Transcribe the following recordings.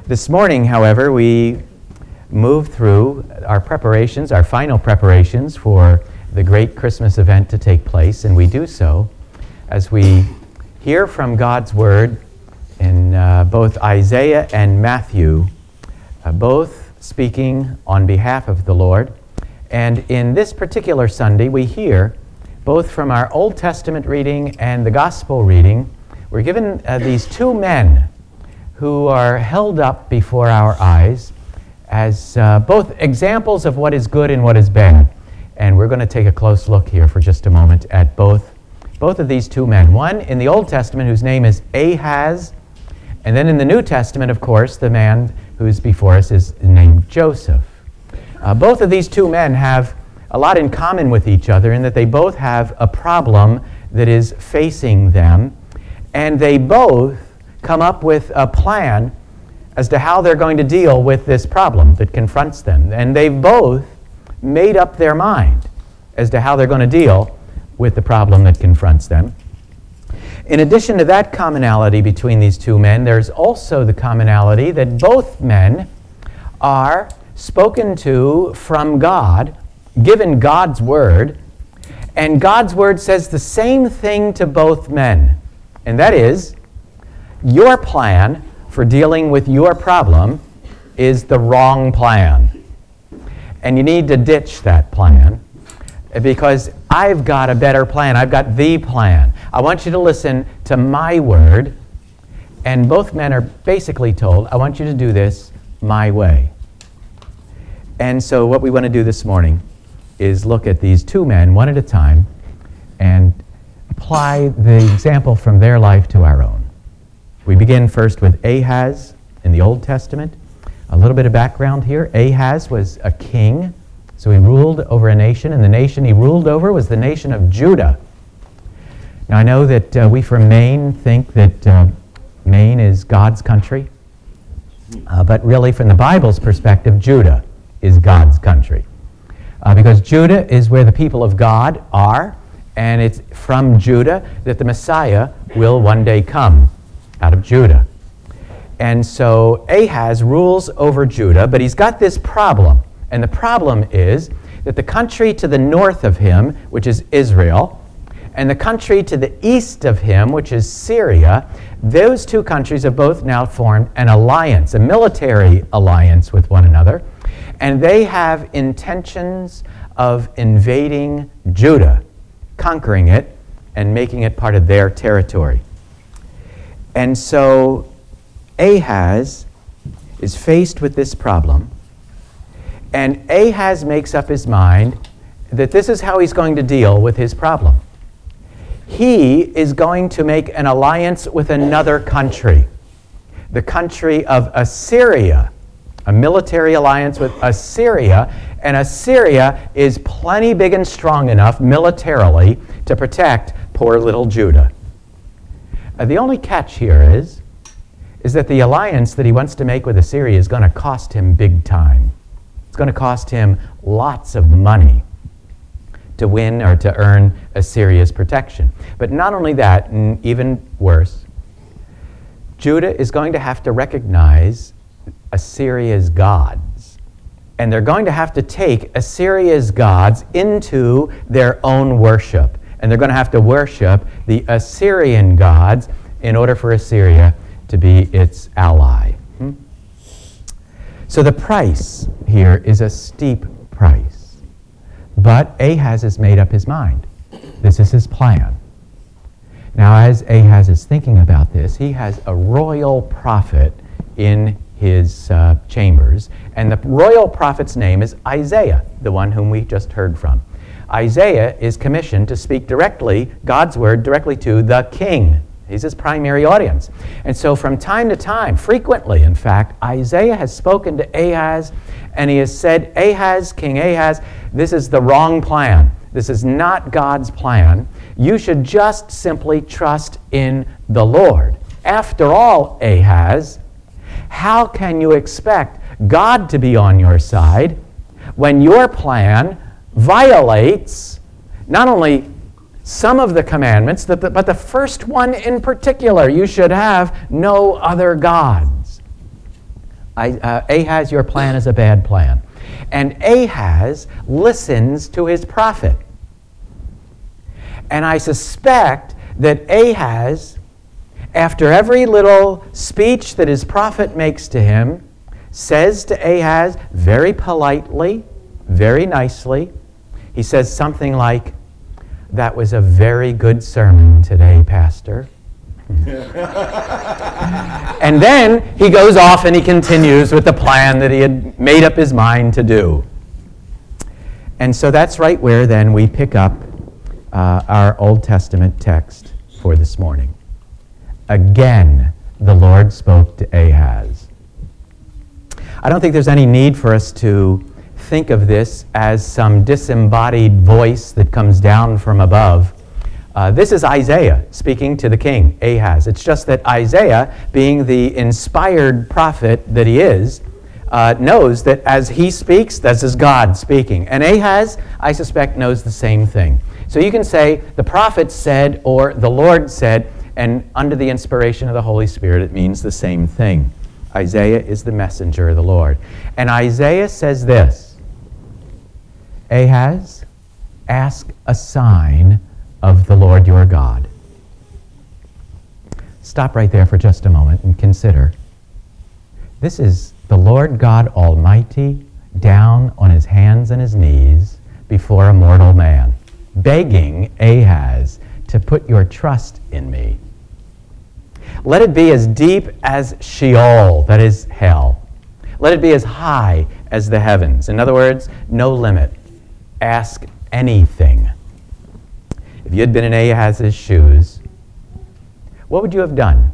This morning, however, we move through our preparations, our final preparations for the great Christmas event to take place, and we do so as we hear from God's Word in both Isaiah and Matthew, both speaking on behalf of the Lord. And in this particular Sunday, we hear both from our Old Testament reading and the Gospel reading, we're given these two men who are held up before our eyes as both examples of what is good and what is bad. And we're going to take a close look here for just a moment at both of these two men. One in the Old Testament whose name is Ahaz, and then in the New Testament, of course, the man who's before us is named Joseph. Both of these two men have a lot in common with each other in that they both have a problem that is facing them, and they both come up with a plan as to how they're going to deal with this problem that confronts them. And they've both made up their mind as to how they're going to deal with the problem that confronts them. In addition to that commonality between these two men, there's also the commonality that both men are spoken to from God, given God's Word, and God's Word says the same thing to both men, and that is, your plan for dealing with your problem is the wrong plan. And you need to ditch that plan because I've got a better plan. I've got the plan. I want you to listen to my word. And both men are basically told, I want you to do this my way. And so what we want to do this morning is look at these two men one at a time and apply the example from their life to our own. We begin first with Ahaz in the Old Testament. A little bit of background here. Ahaz was a king, so he ruled over a nation, and the nation he ruled over was the nation of Judah. Now I know that we from Maine think that Maine is God's country, but really from the Bible's perspective, Judah is God's country. Because Judah is where the people of God are, and it's from Judah that the Messiah will one day come, out of Judah. And so Ahaz rules over Judah, but he's got this problem. And the problem is that the country to the north of him, which is Israel, and the country to the east of him, which is Syria, those two countries have both now formed an alliance, a military alliance with one another, and they have intentions of invading Judah, conquering it, and making it part of their territory. And so Ahaz is faced with this problem, and Ahaz makes up his mind that this is how he's going to deal with his problem. He is going to make an alliance with another country, the country of Assyria, a military alliance with Assyria, and Assyria is plenty big and strong enough militarily to protect poor little Judah. The only catch here is that the alliance that he wants to make with Assyria is going to cost him big time. It's going to cost him lots of money to win or to earn Assyria's protection. But not only that, and even worse, Judah is going to have to recognize Assyria's gods. And they're going to have to take Assyria's gods into their own worship. And they're going to have to worship the Assyrian gods in order for Assyria to be its ally. So the price here is a steep price. But Ahaz has made up his mind. This is his plan. Now, as Ahaz is thinking about this, he has a royal prophet in his chambers. And the royal prophet's name is Isaiah, the one whom we just heard from. Isaiah is commissioned to speak directly, God's word, directly to the king. He's his primary audience. And so from time to time, frequently in fact, Isaiah has spoken to Ahaz, and he has said, Ahaz, King Ahaz, this is the wrong plan. This is not God's plan. You should just simply trust in the Lord. After all, Ahaz, how can you expect God to be on your side when your plan violates not only some of the commandments, but the first one in particular, you should have no other gods. Ahaz, your plan is a bad plan. And Ahaz listens to his prophet. And I suspect that Ahaz, after every little speech that his prophet makes to him, says to Ahaz very politely, very nicely, he says something like, "That was a very good sermon today, Pastor." And then he goes off and he continues with the plan that he had made up his mind to do. And so that's right where then we pick up our Old Testament text for this morning. Again, the Lord spoke to Ahaz. I don't think there's any need for us to think of this as some disembodied voice that comes down from above. This is Isaiah speaking to the king, Ahaz. It's just that Isaiah, being the inspired prophet that he is, knows that as he speaks, this is God speaking. And Ahaz, I suspect, knows the same thing. So you can say, the prophet said, or the Lord said, and under the inspiration of the Holy Spirit, it means the same thing. Isaiah is the messenger of the Lord. And Isaiah says this, Ahaz, ask a sign of the Lord your God. Stop right there for just a moment and consider. This is the Lord God Almighty down on his hands and his knees before a mortal man, begging Ahaz to put your trust in me. Let it be as deep as Sheol, that is hell. Let it be as high as the heavens. In other words, no limit. Ask anything. If you had been in Ahaz's shoes, what would you have done?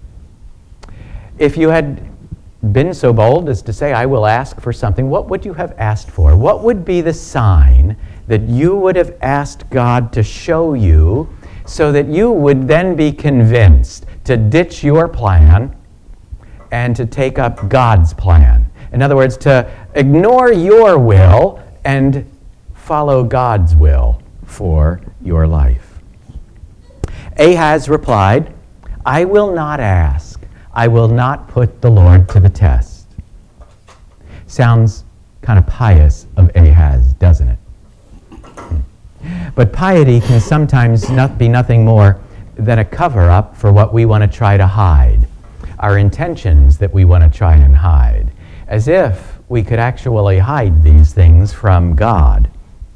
If you had been so bold as to say, I will ask for something, what would you have asked for? What would be the sign that you would have asked God to show you so that you would then be convinced to ditch your plan and to take up God's plan? In other words, to ignore your will and follow God's will for your life. Ahaz replied, I will not ask. I will not put the Lord to the test. Sounds kind of pious of Ahaz, doesn't it? But piety can sometimes be nothing more than a cover-up for what we want to try to hide, our intentions that we want to try and hide, as if we could actually hide these things from God.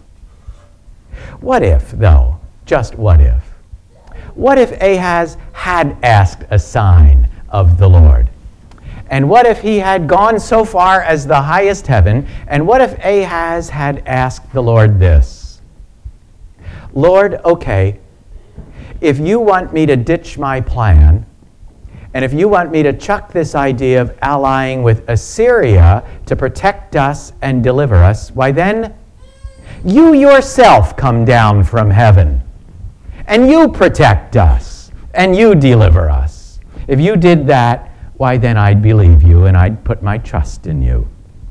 What if, though, just what if? What if Ahaz had asked a sign of the Lord? And what if he had gone so far as the highest heaven? And what if Ahaz had asked the Lord this? Lord, okay, if you want me to ditch my plan, and if you want me to chuck this idea of allying with Assyria to protect us and deliver us, why then, you yourself come down from heaven, and you protect us, and you deliver us. If you did that, why then I'd believe you, and I'd put my trust in you.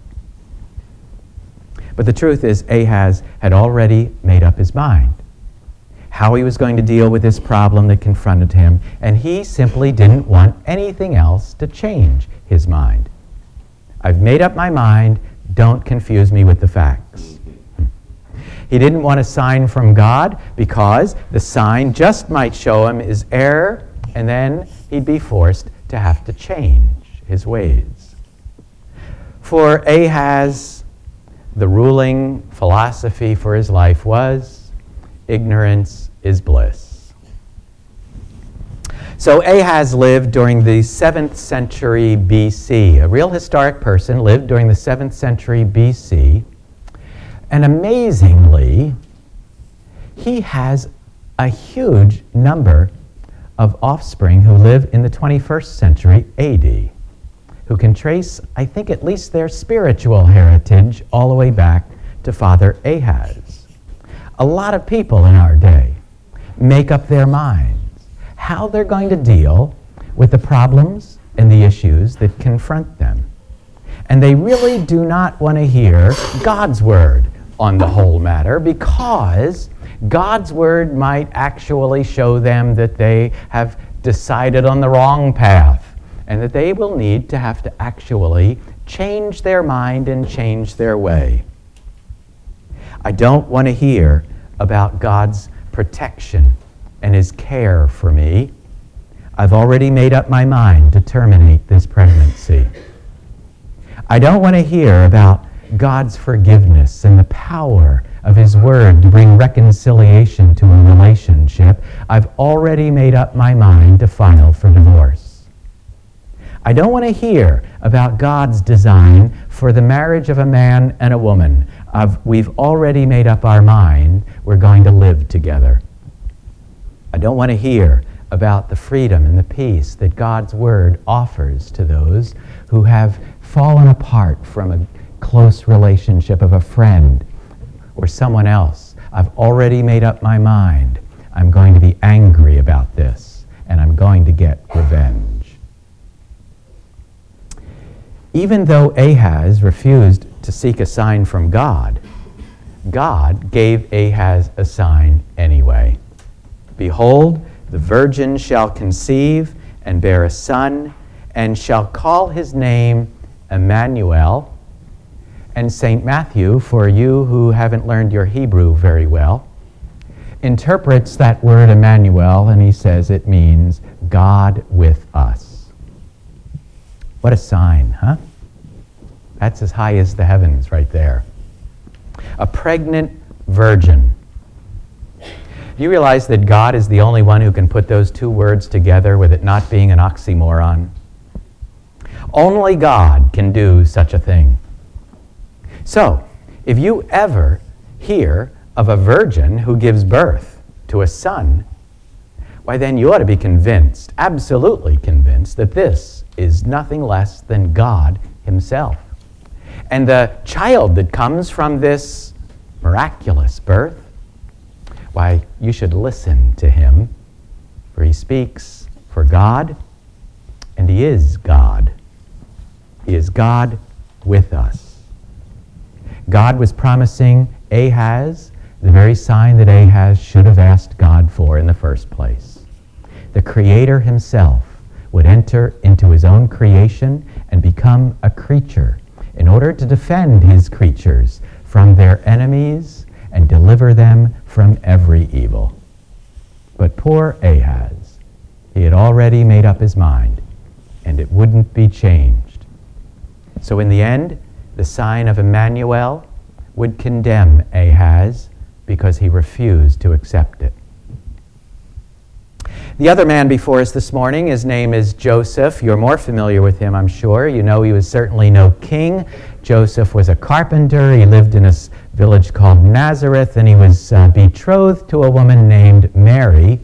But the truth is, Ahaz had already made up his mind how he was going to deal with this problem that confronted him, and he simply didn't want anything else to change his mind. I've made up my mind, don't confuse me with the facts. He didn't want a sign from God because the sign just might show him his error, and then he'd be forced to have to change his ways. For Ahaz, the ruling philosophy for his life was ignorance is bliss. So Ahaz lived during the 7th century BC. A real historic person lived during the 7th century BC. And amazingly, he has a huge number of offspring who live in the 21st century AD, who can trace, I think, at least their spiritual heritage all the way back to Father Ahaz. A lot of people in our day make up their minds how they're going to deal with the problems and the issues that confront them. And they really do not want to hear God's word on the whole matter, because God's word might actually show them that they have decided on the wrong path and that they will need to have to actually change their mind and change their way. I don't want to hear about God's protection and his care for me. I've already made up my mind to terminate this pregnancy. I don't want to hear about God's forgiveness and the power of his word to bring reconciliation to a relationship. I've already made up my mind to file for divorce. I don't want to hear about God's design for the marriage of a man and a woman. We've already made up our mind we're going to live together. I don't want to hear about the freedom and the peace that God's word offers to those who have fallen apart from a close relationship of a friend or someone else. I've already made up my mind. I'm going to be angry about this, and I'm going to get revenge. Even though Ahaz refused to seek a sign from God, God gave Ahaz a sign anyway. Behold, the virgin shall conceive and bear a son, and shall call his name Emmanuel. And St. Matthew, for you who haven't learned your Hebrew very well, interprets that word Emmanuel, and he says it means God with us. What a sign, huh? That's as high as the heavens right there. A pregnant virgin. Do you realize that God is the only one who can put those two words together with it not being an oxymoron? Only God can do such a thing. So, if you ever hear of a virgin who gives birth to a son, why then you ought to be convinced, absolutely convinced, that this is nothing less than God himself. And the child that comes from this miraculous birth, why, you should listen to him, for he speaks for God, and he is God. He is God with us. God was promising Ahaz the very sign that Ahaz should have asked God for in the first place. The Creator himself would enter into his own creation and become a creature in order to defend his creatures from their enemies and deliver them from every evil. But poor Ahaz, he had already made up his mind, and it wouldn't be changed. So in the end, the sign of Emmanuel would condemn Ahaz because he refused to accept it. The other man before us this morning, his name is Joseph. You're more familiar with him, I'm sure. You know he was certainly no king. Joseph was a carpenter. He lived in a village called Nazareth, and he was betrothed to a woman named Mary.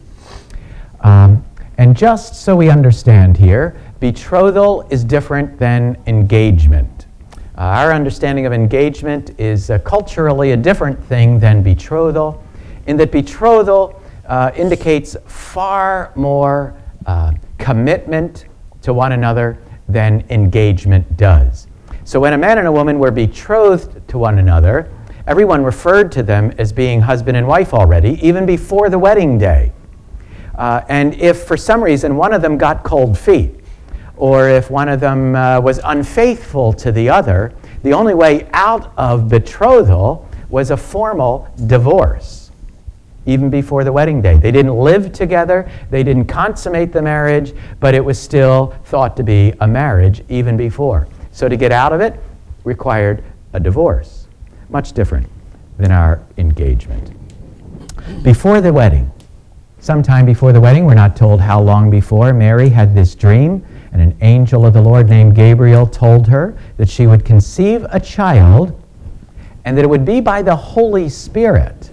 And just so we understand here, betrothal is different than engagement. Our understanding of engagement is culturally a different thing than betrothal, in that betrothal indicates far more commitment to one another than engagement does. So when a man and a woman were betrothed to one another, everyone referred to them as being husband and wife already, even before the wedding day. And if for some reason one of them got cold feet, or if one of them was unfaithful to the other, the only way out of betrothal was a formal divorce, even before the wedding day. They didn't live together, they didn't consummate the marriage, but it was still thought to be a marriage even before. So to get out of it required a divorce, much different than our engagement. Before the wedding, sometime before the wedding, we're not told how long before, Mary had this dream, and an angel of the Lord named Gabriel told her that she would conceive a child and that it would be by the Holy Spirit.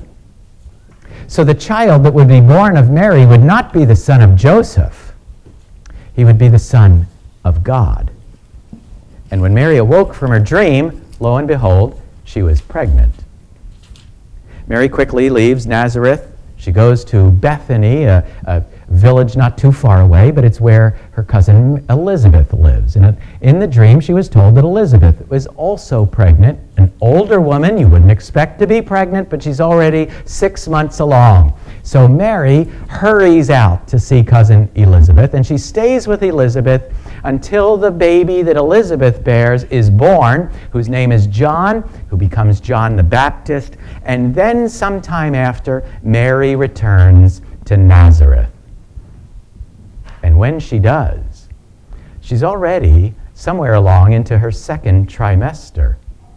So the child that would be born of Mary would not be the son of Joseph. He would be the son of God. And when Mary awoke from her dream, lo and behold, she was pregnant. Mary quickly leaves Nazareth. She goes to Bethany, a village not too far away, but it's where her cousin Elizabeth lives. And in the dream, she was told that Elizabeth was also pregnant, an older woman. You wouldn't expect to be pregnant, but she's already 6 months along. So Mary hurries out to see cousin Elizabeth, and she stays with Elizabeth until the baby that Elizabeth bears is born, whose name is John, who becomes John the Baptist, and then sometime after, Mary returns to Nazareth. And when she does, she's already somewhere along into her second trimester.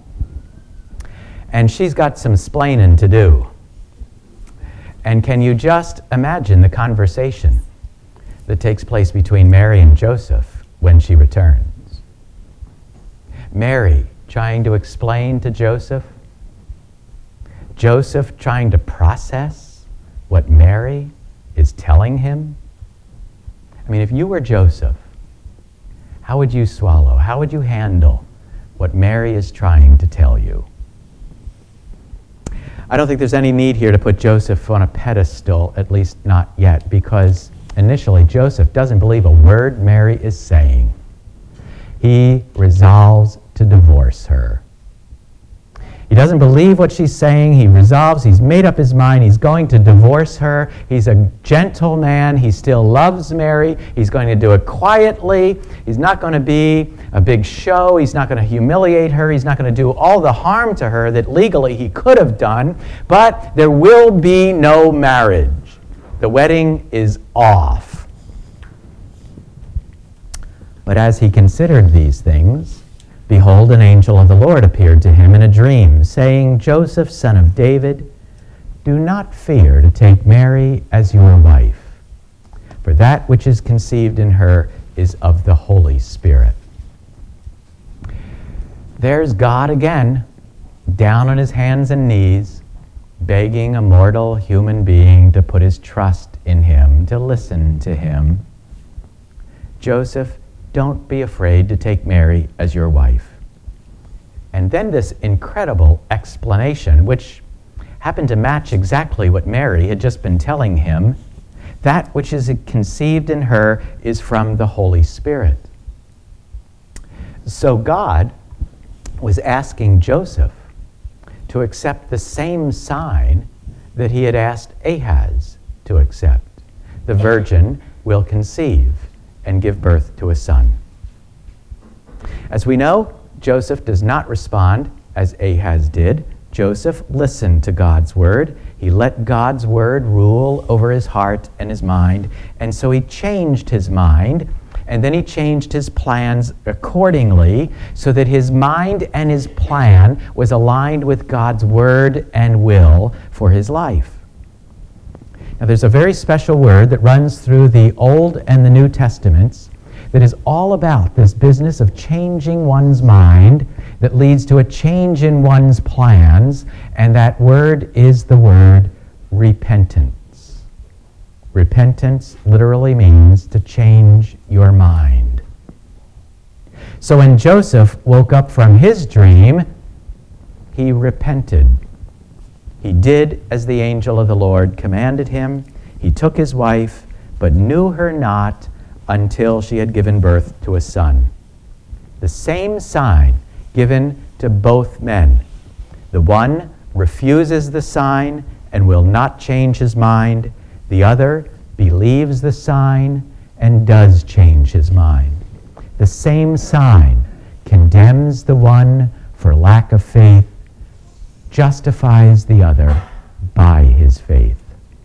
And she's got some splaining to do. And can you just imagine the conversation that takes place between Mary and Joseph when she returns? Mary trying to explain to Joseph, Joseph trying to process what Mary is telling him. I mean, if you were Joseph, how would you swallow? How would you handle what Mary is trying to tell you? I don't think there's any need here to put Joseph on a pedestal, at least not yet, because initially Joseph doesn't believe a word Mary is saying. He resolves to divorce her. He doesn't believe what she's saying. He resolves, he's made up his mind, he's going to divorce her. He's a gentle man. He still loves Mary. He's going to do it quietly. He's not going to be a big show. He's not going to humiliate her. He's not going to do all the harm to her that legally he could have done. But there will be no marriage. The wedding is off. But as he considered these things, behold, an angel of the Lord appeared to him in a dream, saying, Joseph, son of David, do not fear to take Mary as your wife, for that which is conceived in her is of the Holy Spirit. There's God again, down on his hands and knees, begging a mortal human being to put his trust in him, to listen to him. Joseph, don't be afraid to take Mary as your wife. And then this incredible explanation, which happened to match exactly what Mary had just been telling him. That which is conceived in her is from the Holy Spirit. So God was asking Joseph to accept the same sign that he had asked Ahaz to accept. The virgin will conceive and give birth to a son. As we know, Joseph does not respond as Ahaz did. Joseph listened to God's word. He let God's word rule over his heart and his mind, and so he changed his mind, and then he changed his plans accordingly so that his mind and his plan was aligned with God's word and will for his life. Now, there's a very special word that runs through the Old and the New Testaments that is all about this business of changing one's mind that leads to a change in one's plans, and that word is the word repentance. Repentance literally means to change your mind. So when Joseph woke up from his dream, he repented. He did as the angel of the Lord commanded him. He took his wife, but knew her not until she had given birth to a son. The same sign given to both men. The one refuses the sign and will not change his mind. The other believes the sign and does change his mind. The same sign condemns the one for lack of faith, justifies the other by his faith.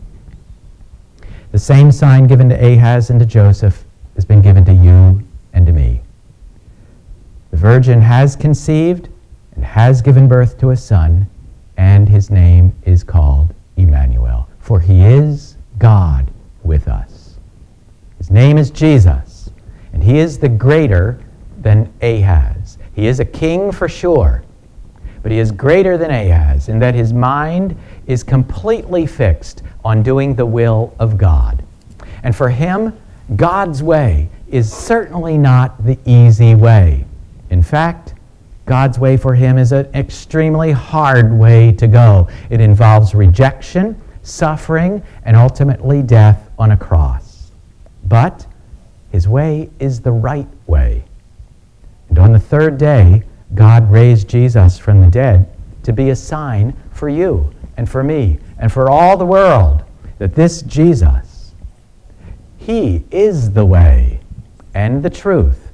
The same sign given to Ahaz and to Joseph has been given to you and to me. The virgin has conceived and has given birth to a son, and his name is called Emmanuel, for he is God with us. His name is Jesus, and he is the greater than Ahaz. He is a king for sure, but he is greater than Ahaz in that his mind is completely fixed on doing the will of God. And for him, God's way is certainly not the easy way. In fact, God's way for him is an extremely hard way to go. It involves rejection, suffering, and ultimately death on a cross. But his way is the right way. And on the third day, God raised Jesus from the dead to be a sign for you and for me and for all the world that this Jesus, he is the way and the truth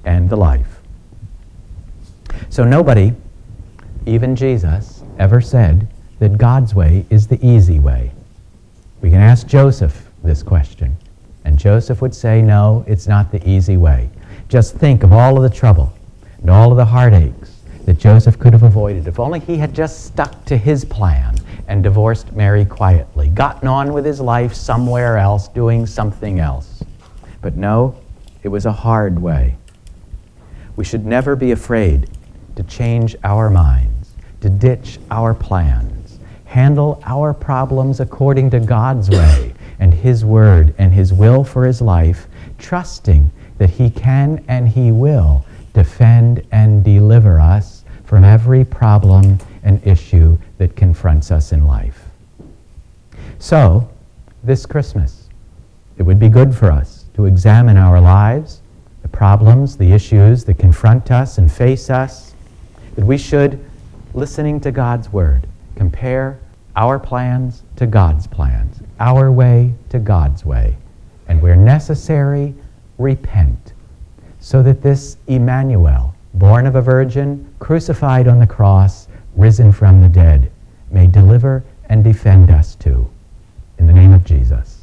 and the life. So nobody, even Jesus, ever said that God's way is the easy way. We can ask Joseph this question, and Joseph would say, no, it's not the easy way. Just think of all of the trouble and all of the heartaches that Joseph could have avoided if only he had just stuck to his plan and divorced Mary quietly, gotten on with his life somewhere else, doing something else. But no, it was a hard way. We should never be afraid to change our minds, to ditch our plans, handle our problems according to God's way and His word and His will for His life, trusting that He can and He will defend and deliver us from every problem and issue that confronts us in life. So, this Christmas, it would be good for us to examine our lives, the problems, the issues that confront us and face us, that we should, listening to God's word, compare our plans to God's plans, our way to God's way, and where necessary, repent, so that this Emmanuel, born of a virgin, crucified on the cross, risen from the dead, may deliver and defend us too. In the name of Jesus.